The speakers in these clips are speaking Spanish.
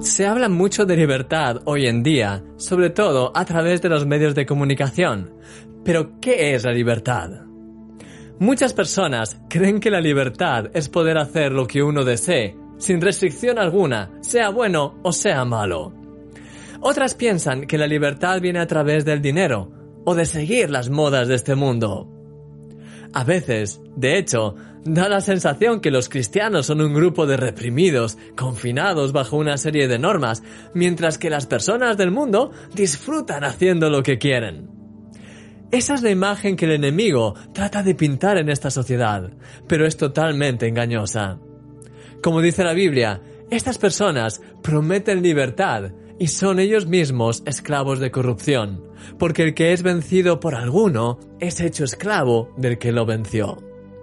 Se habla mucho de libertad hoy en día, sobre todo a través de los medios de comunicación. Pero, ¿qué es la libertad? Muchas personas creen que la libertad es poder hacer lo que uno desee, sin restricción alguna, sea bueno o sea malo. Otras piensan que la libertad viene a través del dinero, o de seguir las modas de este mundo. A veces, de hecho, da la sensación que los cristianos son un grupo de reprimidos, confinados bajo una serie de normas, mientras que las personas del mundo disfrutan haciendo lo que quieren. Esa es la imagen que el enemigo trata de pintar en esta sociedad, pero es totalmente engañosa. Como dice la Biblia, estas personas prometen libertad y son ellos mismos esclavos de corrupción, porque el que es vencido por alguno es hecho esclavo del que lo venció.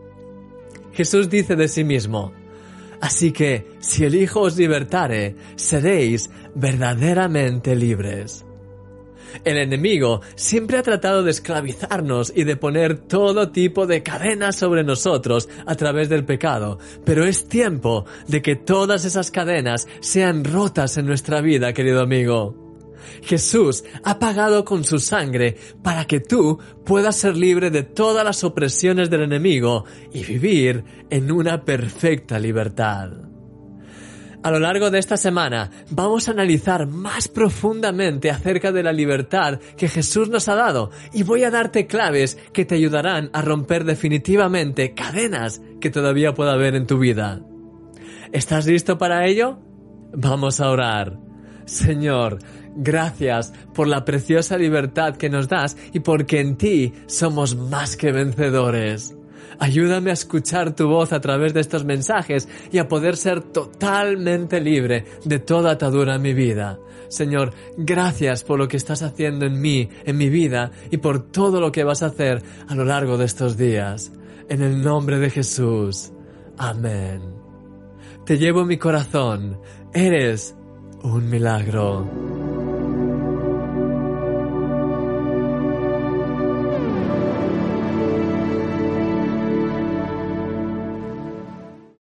Jesús dice de sí mismo: así que, si el Hijo os libertare, seréis verdaderamente libres. El enemigo siempre ha tratado de esclavizarnos y de poner todo tipo de cadenas sobre nosotros a través del pecado, pero es tiempo de que todas esas cadenas sean rotas en nuestra vida, querido amigo. Jesús ha pagado con su sangre para que tú puedas ser libre de todas las opresiones del enemigo y vivir en una perfecta libertad. A lo largo de esta semana vamos a analizar más profundamente acerca de la libertad que Jesús nos ha dado y voy a darte claves que te ayudarán a romper definitivamente cadenas que todavía pueda haber en tu vida. ¿Estás listo para ello? Vamos a orar. Señor, gracias por la preciosa libertad que nos das y porque en ti somos más que vencedores. Ayúdame a escuchar tu voz a través de estos mensajes y a poder ser totalmente libre de toda atadura en mi vida. Señor, gracias por lo que estás haciendo en mí, en mi vida, y por todo lo que vas a hacer a lo largo de estos días. En el nombre de Jesús. Amén. Te llevo en mi corazón. Eres un milagro.